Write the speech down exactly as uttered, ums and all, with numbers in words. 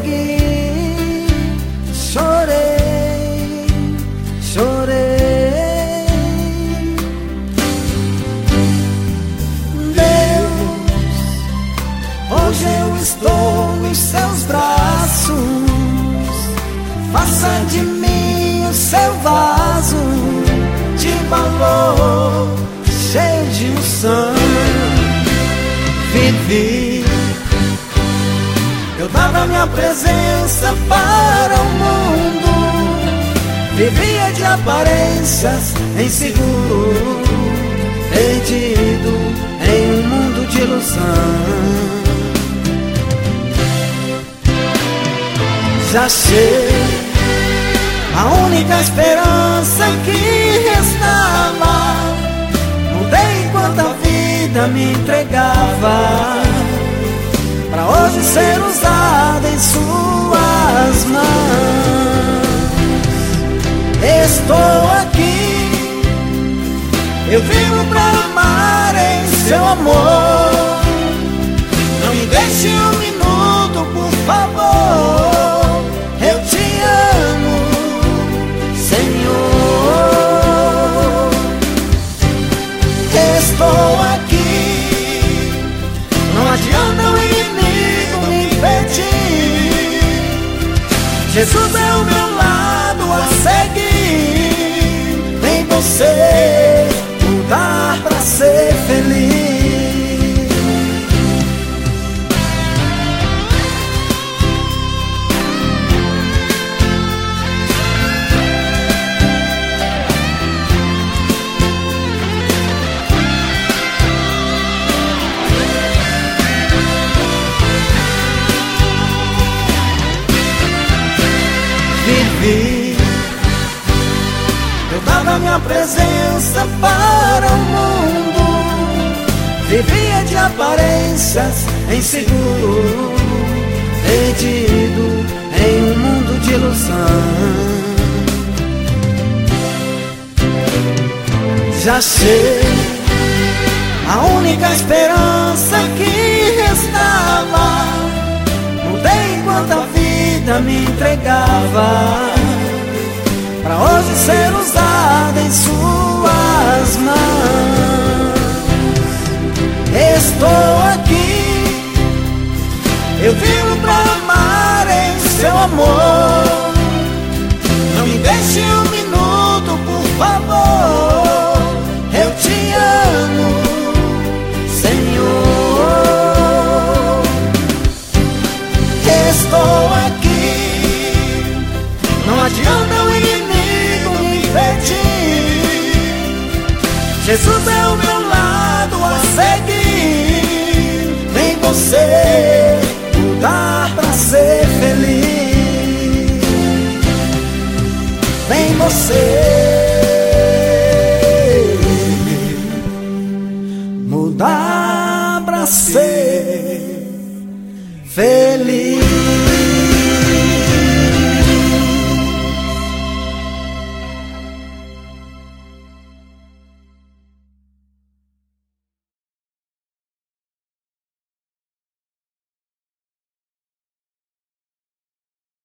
segui, chorei, chorei. Deus, hoje eu estou nos seus braços, faça de mim o seu vaso de valor, cheio de unção. Vivi, eu dava minha presença para o mundo, vivia de aparências inseguro, perdido em um mundo de ilusão. Já sei, a única esperança que restava, mudei enquanto a vida me entregava, pra hoje ser usada em suas mãos. Estou aqui, eu vivo pra amar em seu amor. Não me deixe um minuto, por favor, eu te amo, Senhor. Estou aqui, não adianta o inimigo me impedir. Jesus é o meu lado a seguir. Vem você mudar pra ser feliz. Vivi, eu dava minha presença para o mundo, vivia de aparências inseguro, perdido em um mundo de ilusão. Já sei, a única esperança que restava, mudei enquanto a vida me entregava, pra hoje ser usada em suas mãos. Estou aqui, eu vivo pra amar em seu amor. Não me deixe um minuto, por favor, eu te amo, Senhor. Estou aqui, não adianta o inimigo me impedir. Jesus é o meu lado a seguir. Vem você mudar pra ser feliz. Vem você